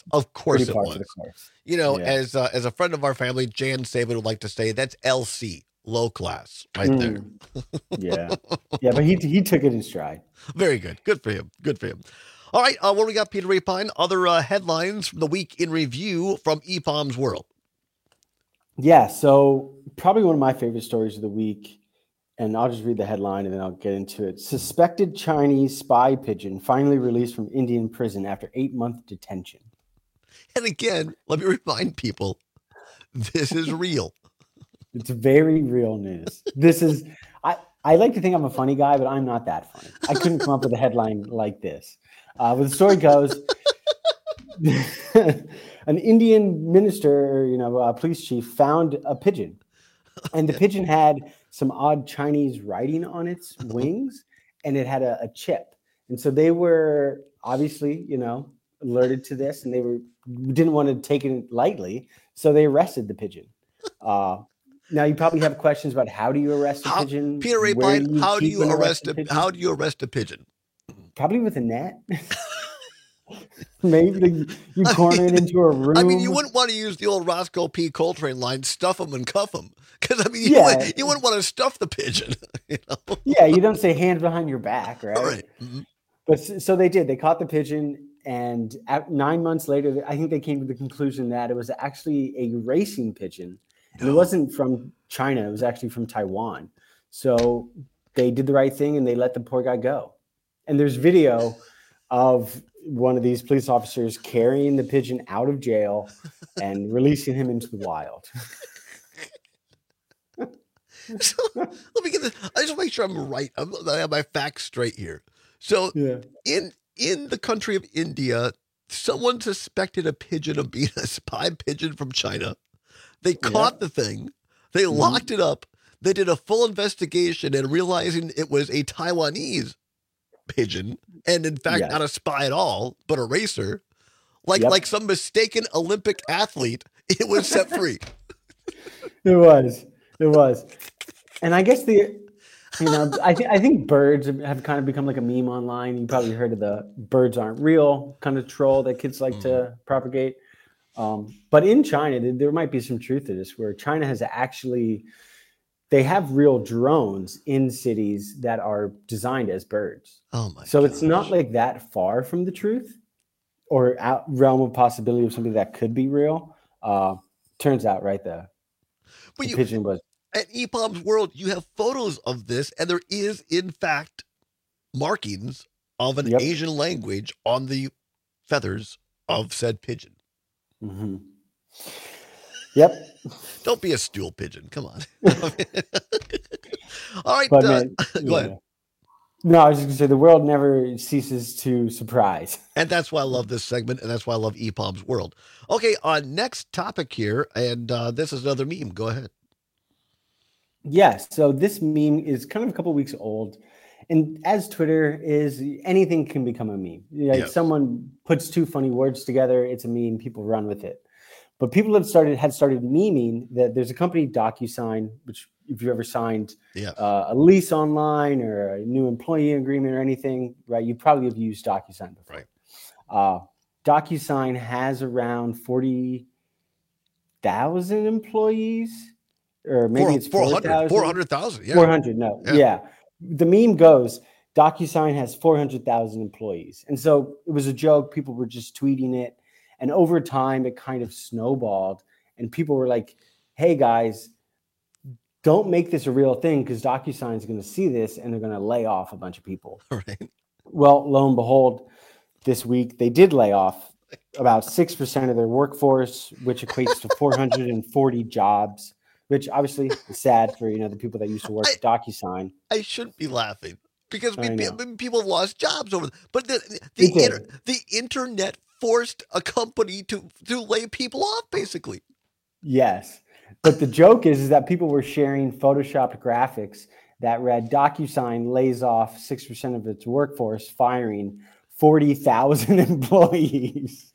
As a friend of our family, Jan Saban would like to say, that's LC. Low class right there. Yeah, but he took it in stride. Very good. Good for him. All right, what do we got, Peter Rapine? Other headlines from the week in review from eBaum's World. Yeah, so probably one of my favorite stories of the week, and I'll just read the headline and then I'll get into it. Suspected Chinese spy pigeon finally released from Indian prison after 8-month detention. And again, let me remind people, this is real. It's very real news. This is, I like to think I'm a funny guy, but I'm not that funny. I couldn't come up with a headline like this. But the story goes, an Indian minister, police chief found a pigeon, and the pigeon had some odd Chinese writing on its wings, and it had a chip. And so they were obviously, alerted to this, and they didn't want to take it lightly, so they arrested the pigeon. Now you probably have questions about how do you arrest a pigeon? Peter Ray Pine, how do you arrest a pigeon? Probably with a net. Maybe you corner it into a room. I mean, you wouldn't want to use the old Roscoe P. Coltrane line, stuff them and cuff them. Because, I mean, you wouldn't want to stuff the pigeon. You know? Yeah, you don't say hands behind your back, right? Right. Mm-hmm. But so they did. They caught the pigeon, and 9 months later, I think they came to the conclusion that it was actually a racing pigeon. And it wasn't from China. It was actually from Taiwan. So they did the right thing, and they let the poor guy go. And there's video of one of these police officers carrying the pigeon out of jail and releasing him into the wild. So, let me get this. I just want to make sure I'm right. I have my facts straight here. So in the country of India, someone suspected a pigeon of being a spy pigeon from China. They caught the thing. They locked it up. They did a full investigation and realizing it was a Taiwanese pigeon, and in fact, not a spy at all, but a racer, like some mistaken Olympic athlete. It was set free. It was, and I guess I think birds have kind of become like a meme online. You probably heard of the birds aren't real kind of troll that kids like to propagate. But in China, there might be some truth to this, where China has they have real drones in cities that are designed as birds. Oh my! So it's not like that far from the truth, or out realm of possibility of something that could be real. Turns out, right, the pigeon was. At EPOM's World, you have photos of this, and there is, in fact, markings of an Asian language on the feathers of said pigeon. Mm-hmm. Yep. Don't be a stool pigeon. Come on. All right. But, man, go ahead. No, I was just going to say the world never ceases to surprise. And that's why I love this segment, and that's why I love EPOM's World. Okay, next topic here, and this is another meme. Go ahead. Yes. So this meme is kind of a couple weeks old. And as Twitter is, anything can become a meme. Like someone puts two funny words together, it's a meme, people run with it. But people had started memeing that there's a company, DocuSign, which if you ever signed a lease online or a new employee agreement or anything, right, you probably have used DocuSign before. Right. DocuSign has around 40,000 employees, or maybe it's 400,000. 400,000, yeah. 400, no, yeah. The meme goes, DocuSign has 400,000 employees. And so it was a joke. People were just tweeting it. And over time, it kind of snowballed. And people were like, hey, guys, don't make this a real thing because DocuSign is going to see this and they're going to lay off a bunch of people. Right. Well, lo and behold, this week, they did lay off about 6% of their workforce, which equates to 440 jobs, which obviously is sad for, the people that used to work at DocuSign. I shouldn't be laughing because people lost jobs over but the internet forced a company to lay people off, basically. Yes. But the joke is that people were sharing Photoshopped graphics that read DocuSign lays off 6% of its workforce, firing 40,000 employees.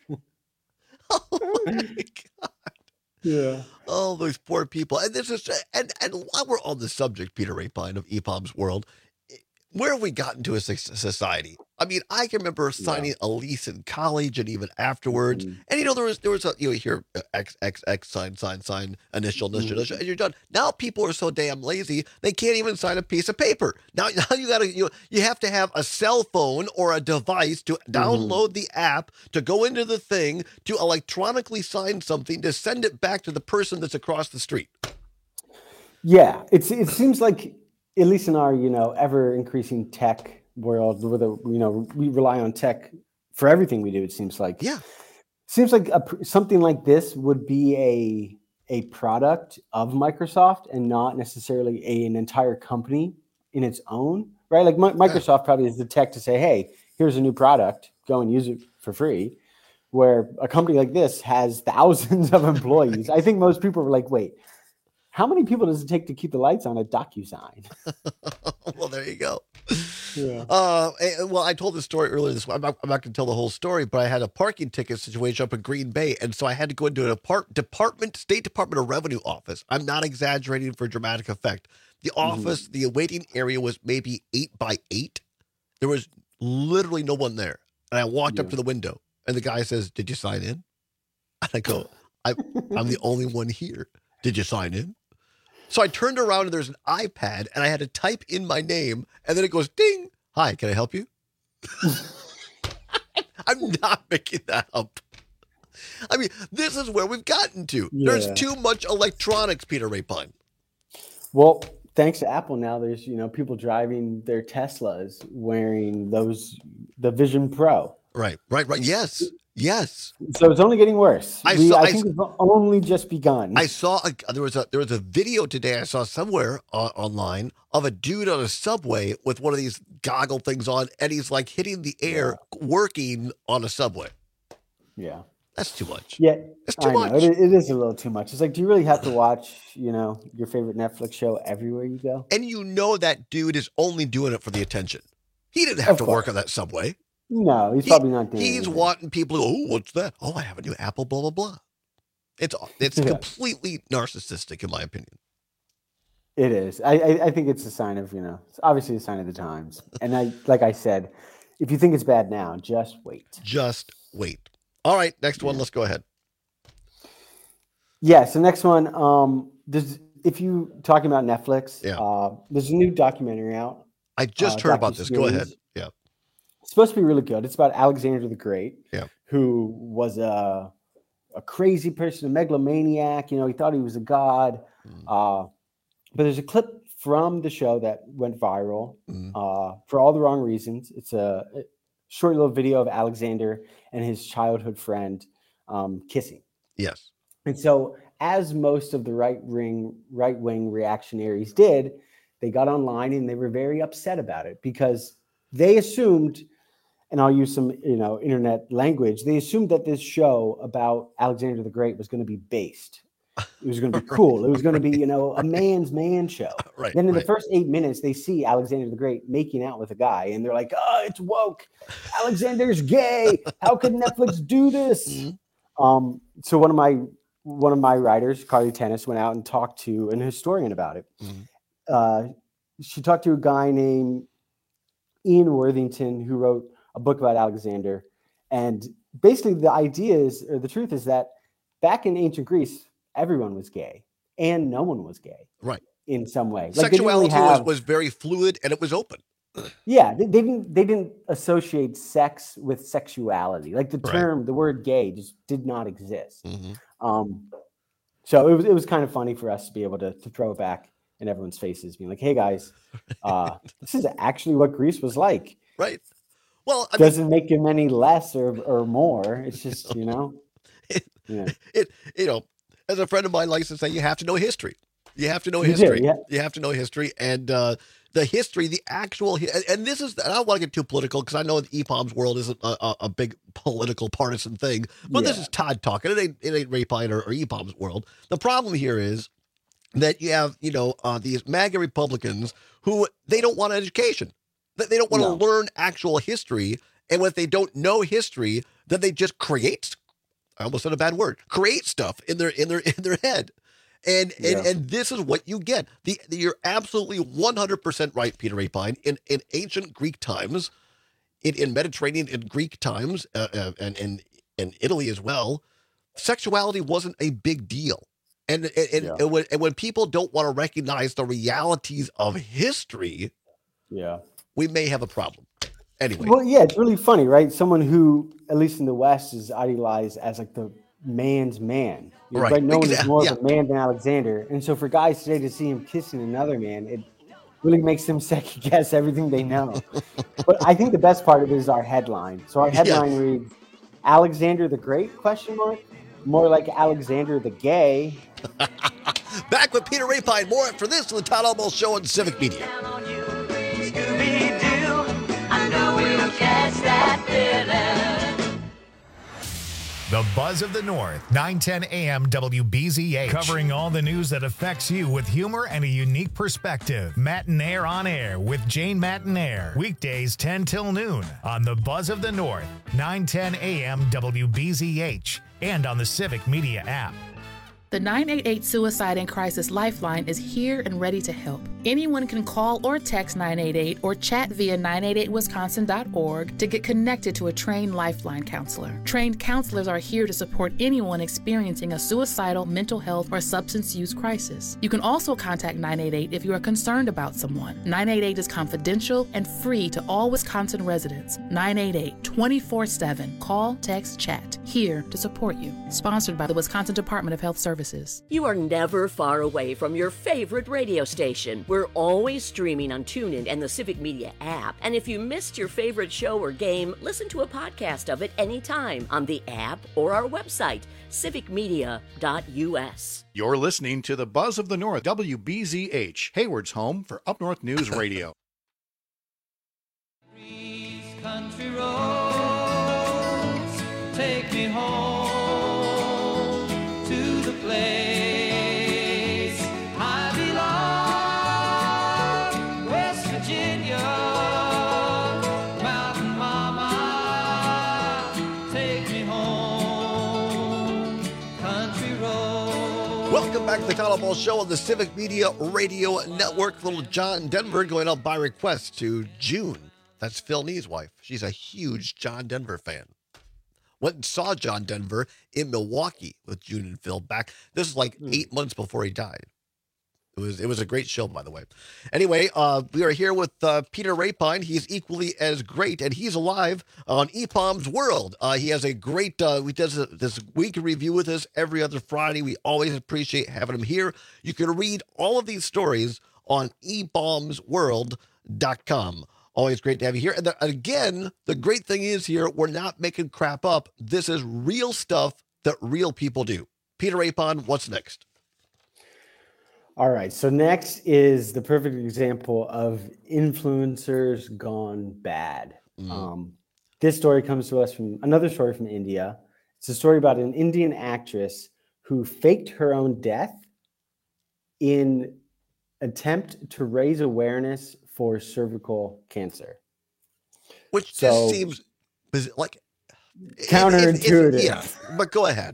Oh my God. Yeah. Oh, those poor people. And this is and while we're on the subject, Peter Ray Pine of EPOM's World, where have we gotten to as a society? I mean, I can remember signing a lease in college and even afterwards. Mm-hmm. And there was a, you hear X, sign, initial, and you're done. Now people are so damn lazy, they can't even sign a piece of paper. Now you have to have a cell phone or a device to download the app, to go into the thing, to electronically sign something, to send it back to the person that's across the street. Yeah, it seems like, at least in our, ever increasing tech world, where we rely on tech for everything we do. It seems like, seems like something like this would be a product of Microsoft and not necessarily an entire company in its own, right? Like Microsoft probably is the tech to say, hey, here's a new product, go and use it for free. Where a company like this has thousands of employees. I think most people were like, wait, How many people does it take to keep the lights on at DocuSign? Well, there you go. Yeah. Well, I told this story earlier this week. I'm not going to tell the whole story, but I had a parking ticket situation up in Green Bay, and so I had to go into an State Department of Revenue office. I'm not exaggerating for dramatic effect. The office, the waiting area was maybe 8 by 8. There was literally no one there. And I walked up to the window, and the guy says, "Did you sign in?" And I go, I'm the only one here. "Did you sign in?" So I turned around, and there's an iPad, and I had to type in my name, and then it goes, ding. "Hi, can I help you?" I'm not making that up. I mean, this is where we've gotten to. Yeah. There's too much electronics, Peter Rapine. Well, thanks to Apple now, there's people driving their Teslas wearing the Vision Pro. Right. Yes. So it's only getting worse. I think it's only just begun. I saw there was a video today I saw somewhere online of a dude on a subway with one of these goggle things on, and he's like hitting the air working on a subway. Yeah. That's too much. Yeah, it's too much. It is a little too much. It's like, do you really have to watch, your favorite Netflix show everywhere you go? And that dude is only doing it for the attention. He didn't have to work on that subway. No, he's probably not doing it. He's wanting people to go, "Oh, what's that? Oh, I have a new Apple, blah, blah, blah." It's completely narcissistic, in my opinion. It is. I think it's a sign of, it's obviously a sign of the times. And like I said, if you think it's bad now, just wait. Just wait. All right, next one. Let's go ahead. Yeah, so next one, if you talking about Netflix, there's a new documentary out. I just heard about this. Go ahead. Yeah. It's supposed to be really good. It's about Alexander the Great, who was a crazy person, a megalomaniac. He thought he was a god. But there's a clip from the show that went viral for all the wrong reasons. It's a short little video of Alexander and his childhood friend kissing. Yes. And so, as most of the right-wing reactionaries did, they got online and they were very upset about it because they assumed, and I'll use some internet language, they assumed that this show about Alexander the Great was going to be based. It was going to be cool. It was going to be, a man's man show. Right. Then in the first 8 minutes, they see Alexander the Great making out with a guy, and they're like, "Oh, it's woke. Alexander's gay. How could Netflix do this?" So one of my writers, Carly Tennis, went out and talked to an historian about it. She talked to a guy named Ian Worthington, who wrote a book about Alexander. And basically the truth is that back in ancient Greece, everyone was gay and no one was gay. Right. In some way. Sexuality was very fluid and it was open. Yeah. They didn't associate sex with sexuality. Like the term, the word gay just did not exist. So it was kind of funny for us to be able to throw it back in everyone's faces, being like, "Hey guys, this is actually what Greece was like." Right. Well, doesn't make him any less or more. It's just, as a friend of mine likes to say, you have to know history. You have to know history. You have to know history. And the history, the actual, and this is, and I don't want to get too political because I know the EPOM's world isn't a big political partisan thing, but this is Todd talking. It ain't Rapine or EPOM's world. The problem here is that you have, these MAGA Republicans who they don't want education. They don't want to learn actual history. And when they don't know history, then they just create, I almost said a bad word, create stuff in their head. And this is what you get. You're absolutely 100% right, Peter Rapine. In ancient Greek times, in Mediterranean and Greek times, and in Italy as well, sexuality wasn't a big deal. And when people don't want to recognize the realities of history, we may have a problem. Anyway. Well, yeah, it's really funny, right? Someone who, at least in the West, is idealized as like the man's man. Right? No one is more of a man than Alexander. And so for guys today to see him kissing another man, it really makes them second guess everything they know. But I think the best part of it is our headline. So our headline reads, "Alexander the Great, ? More like Alexander the Gay." Back with Peter Rapine. More after this on the Todd Almost Show on Civic Media. The Buzz of the North, 9:10 a.m. WBZH. Covering all the news that affects you with humor and a unique perspective. Matinaire on Air with Jane Matinaire. Weekdays 10 till noon on The Buzz of the North, 9:10 a.m. WBZH. And on the Civic Media app. The 988 Suicide and Crisis Lifeline is here and ready to help. Anyone can call or text 988 or chat via 988wisconsin.org to get connected to a trained Lifeline counselor. Trained counselors are here to support anyone experiencing a suicidal, mental health, or substance use crisis. You can also contact 988 if you are concerned about someone. 988 is confidential and free to all Wisconsin residents. 988 24/7. Call, text, chat. Here to support you. Sponsored by the Wisconsin Department of Health Services. You are never far away from your favorite radio station. We're always streaming on TuneIn and the Civic Media app. And if you missed your favorite show or game, listen to a podcast of it anytime on the app or our website, civicmedia.us. You're listening to the Buzz of the North, WBZH, Hayward's home for Up North News Radio. Country roads, take me home to the place I belong, West Virginia, Mountain Mama, take me home, country roads. Welcome back to the Cotton Ball Show on the Civic Media Radio Network. Little John Denver going out by request to June. That's Phil Nee's wife. She's a huge John Denver fan. Went and saw John Denver in Milwaukee with June and Phil back. This is like 8 months before he died. It was a great show, by the way. Anyway, we are here with Peter Rapine. He's equally as great, and he's alive on EPOM's World. He has a great, he does this week in review with us every other Friday. We always appreciate having him here. You can read all of these stories on epomsworld.com. Always great to have you here. And again, the great thing is here, we're not making crap up. This is real stuff that real people do. Peter Rapine, what's next? All right. So next is the perfect example of influencers gone bad. This story comes to us from another story from India. It's a story about an Indian actress who faked her own death in attempt to raise awareness for cervical cancer. Which just seems like counterintuitive. Yeah, but go ahead.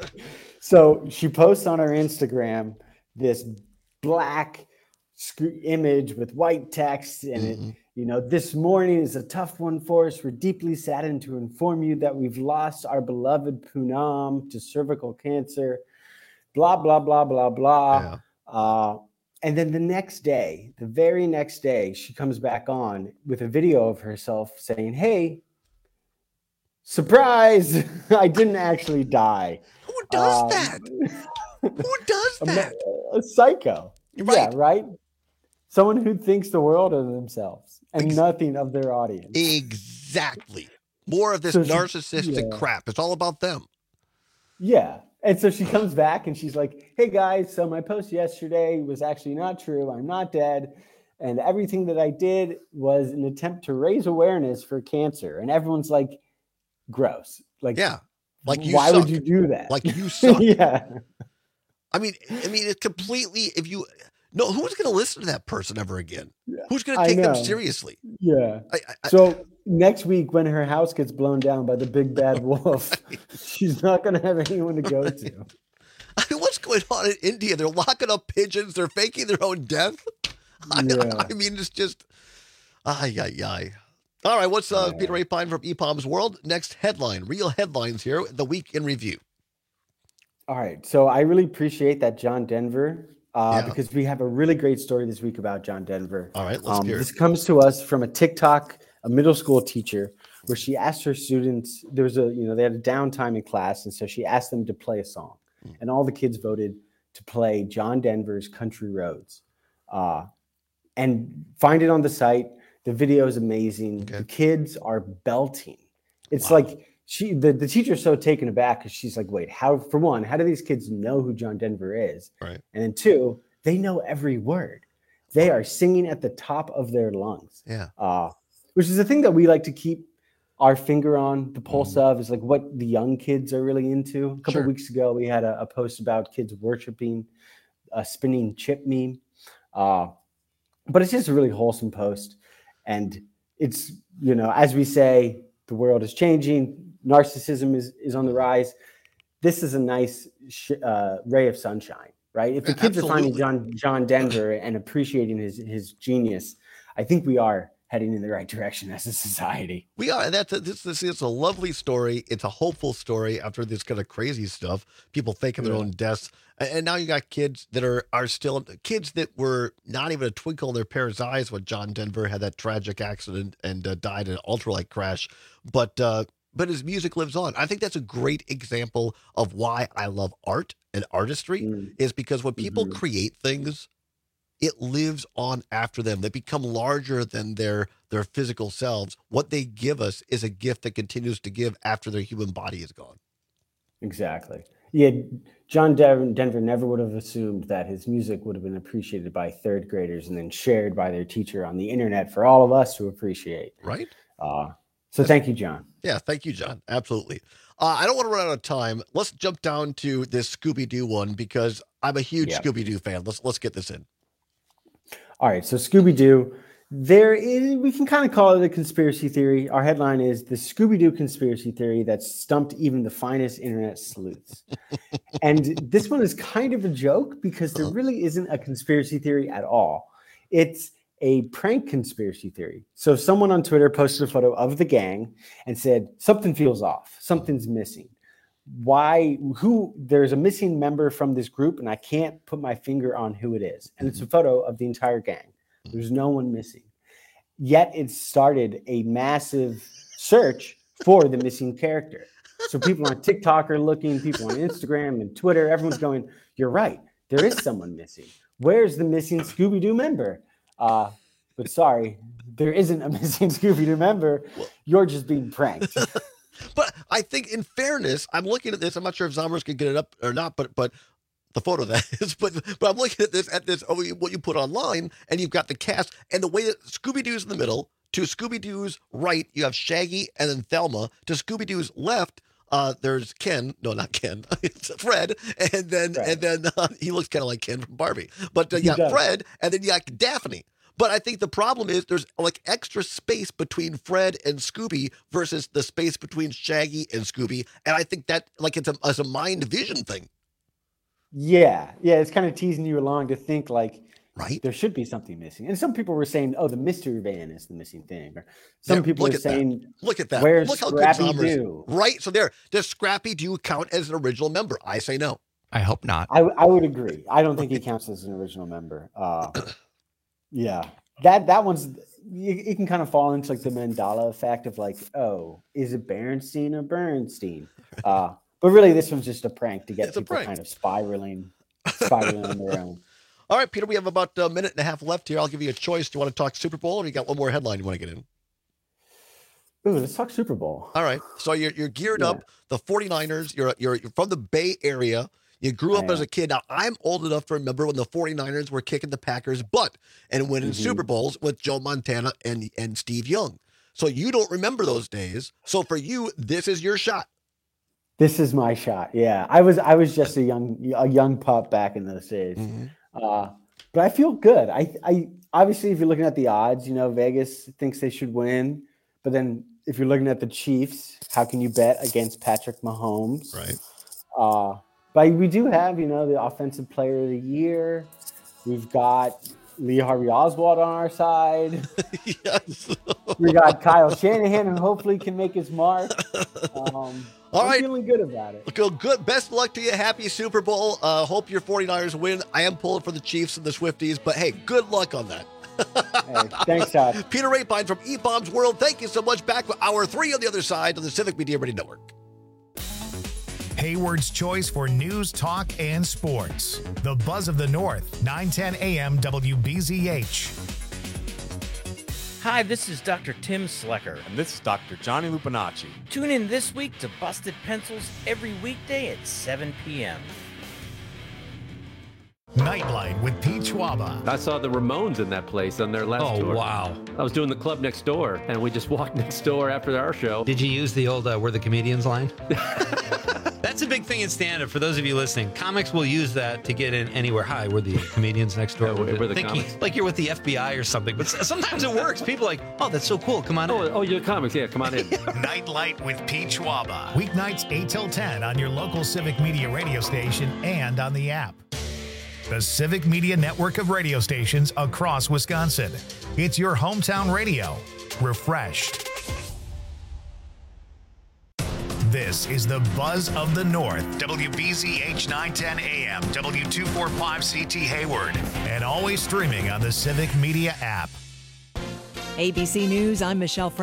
So she posts on her Instagram this black image with white text, and it, this morning is a tough one for us. We're deeply saddened to inform you that we've lost our beloved Poonam to cervical cancer. Blah blah blah blah blah. Yeah. And then the very next day, she comes back on with a video of herself saying, "Hey, surprise! I didn't actually die." Who does that? Who does that? A psycho. Right. Yeah, right? Someone who thinks the world of themselves and nothing of their audience. Exactly. More of this narcissistic crap. It's all about them. Yeah. And so she comes back and she's like, "Hey guys, so my post yesterday was actually not true. I'm not dead. And everything that I did was an attempt to raise awareness for cancer." And everyone's like, gross. Like, yeah. Like, why would you do that? Like, you suck. Yeah. I mean, it's completely, who's going to listen to that person ever again? Yeah. Who's going to take them seriously? Yeah. So next week, when her house gets blown down by the big bad wolf, she's not going to have anyone to go to. I mean, what's going on in India? They're locking up pigeons. They're faking their own death. I mean, it's just, ay. All right, what's Peter Rapine from EPOM's World? Next headline, real headlines here, the week in review. All right, so I really appreciate that John Denver, because we have a really great story this week about John Denver. All right, let's hear it. This comes to us from a TikTok, a middle school teacher, where she asked her students, they had a downtime in class, and so she asked them to play a song. And all the kids voted to play John Denver's Country Roads. And find it on the site. The video is amazing. Okay. The kids are belting. It's like the teacher's so taken aback because she's like, wait, how do these kids know who John Denver is? Right. And then two, they know every word. They are singing at the top of their lungs. Yeah. Which is the thing that we like to keep our finger on the pulse of is like what the young kids are really into. A couple of weeks ago, we had a post about kids worshiping a spinning chip meme. But it's just a really wholesome post. And it's, as we say, the world is changing. Narcissism is on the rise. This is a nice ray of sunshine, right? If the kids are finding John Denver and appreciating his genius, I think we are heading in the right direction as a society. We are. And it's a lovely story. It's a hopeful story after this kind of crazy stuff. People faking their own deaths. And now you got kids that are still kids that were not even a twinkle in their parents' eyes when John Denver had that tragic accident and died in an ultralight crash. But his music lives on. I think that's a great example of why I love art and artistry is because when people create things, it lives on after them. They become larger than their physical selves. What they give us is a gift that continues to give after their human body is gone. Exactly. Yeah, John Denver never would have assumed that his music would have been appreciated by third graders and then shared by their teacher on the internet for all of us to appreciate. Right. So thank you, John. Yeah, thank you, John. Absolutely. I don't want to run out of time. Let's jump down to this Scooby-Doo one because I'm a huge Scooby-Doo fan. Let's get this in. All right, so Scooby-Doo, we can kind of call it a conspiracy theory. Our headline is the Scooby-Doo conspiracy theory that stumped even the finest internet sleuths. And this one is kind of a joke because there really isn't a conspiracy theory at all. It's a prank conspiracy theory. So someone on Twitter posted a photo of the gang and said, something feels off, something's missing. There's a missing member from this group and I can't put my finger on who it is. And it's a photo of the entire gang. There's no one missing. Yet it started a massive search for the missing character. So people on TikTok are looking, people on Instagram and Twitter, everyone's going, you're right. There is someone missing. Where's the missing Scooby-Doo member? But sorry, there isn't a missing Scooby-Doo member. You're just being pranked. But I think in fairness, I'm looking at this. I'm not sure if Zombers can get it up or not, but the photo that is, but I'm looking at this what you put online, and you've got the cast and the way that Scooby-Doo's in the middle. To Scooby-Doo's right, you have Shaggy and then Thelma. To Scooby-Doo's left, there's Ken. No, not Ken. It's Fred. And then he looks kind of like Ken from Barbie. But you got Fred, and then you got Daphne. But I think the problem is there's like extra space between Fred and Scooby versus the space between Shaggy and Scooby. And I think that like it's a mind vision thing. Yeah. It's kind of teasing you along to think like, right, there should be something missing. And some people were saying, oh, the mystery van is the missing thing. Or some people are saying, look at that. Where's Look how Scrappy-Doo? Right. So does Scrappy-Doo count as an original member? I say no. I hope not. I would agree. I don't think he counts as an original member. Yeah, that one's, it can kind of fall into like the Mandela effect of like, oh, is it Berenstein or Bernstein? But really, this one's just a prank to get people kind of spiraling on their own. All right, Peter, we have about a minute and a half left here. I'll give you a choice. Do you want to talk Super Bowl or you got one more headline you want to get in? Ooh, let's talk Super Bowl. All right. So you're geared up. The 49ers, you're from the Bay Area. You grew up as a kid. Now, I'm old enough to remember when the 49ers were kicking the Packers' butt and winning Super Bowls with Joe Montana and Steve Young. So you don't remember those days. So for you, this is your shot. This is my shot. Yeah. I was just a young pup back in those days. But I feel good. I obviously, if you're looking at the odds, Vegas thinks they should win. But then if you're looking at the Chiefs, how can you bet against Patrick Mahomes? Right. But we do have, the Offensive Player of the Year. We've got Lee Harvey Oswald on our side. Yes. We got Kyle Shanahan, who hopefully can make his mark. I'm feeling good about it. Good. Best of luck to you. Happy Super Bowl. Hope your 49ers win. I am pulling for the Chiefs and the Swifties, but hey, good luck on that. Hey, thanks, Todd. Peter Rapine from E-Bombs World. Thank you so much. Back with Hour 3 on the other side of the Civic Media Radio Network. Hayward's choice for news, talk, and sports. The Buzz of the North, 910 AM WBZH. Hi, this is Dr. Tim Slecker. And this is Dr. Johnny Lupinacci. Tune in this week to Busted Pencils every weekday at 7 p.m. Nightlight with Pete Schwaba. I saw the Ramones in that place on their last tour. Oh, wow. I was doing the club next door, and we just walked next door after our show. Did you use the old "We're the Comedians" line? That's a big thing in stand-up. For those of you listening, comics will use that to get in anywhere. Hi, we're the comedians next door. Yeah, we're the comics. Like you're with the FBI or something. But sometimes it works. People are like, oh, that's so cool. Come on in. Oh, you're the comics. Yeah, come on in. Nightlight with Pete Schwaba. Weeknights 8 till 10 on your local Civic Media radio station and on the app. The Civic Media network of radio stations across Wisconsin. It's your hometown radio. Refreshed. This is the Buzz of the North. WBZH 910 AM, W245CT Hayward. And always streaming on the Civic Media app. ABC News, I'm Michelle Frank.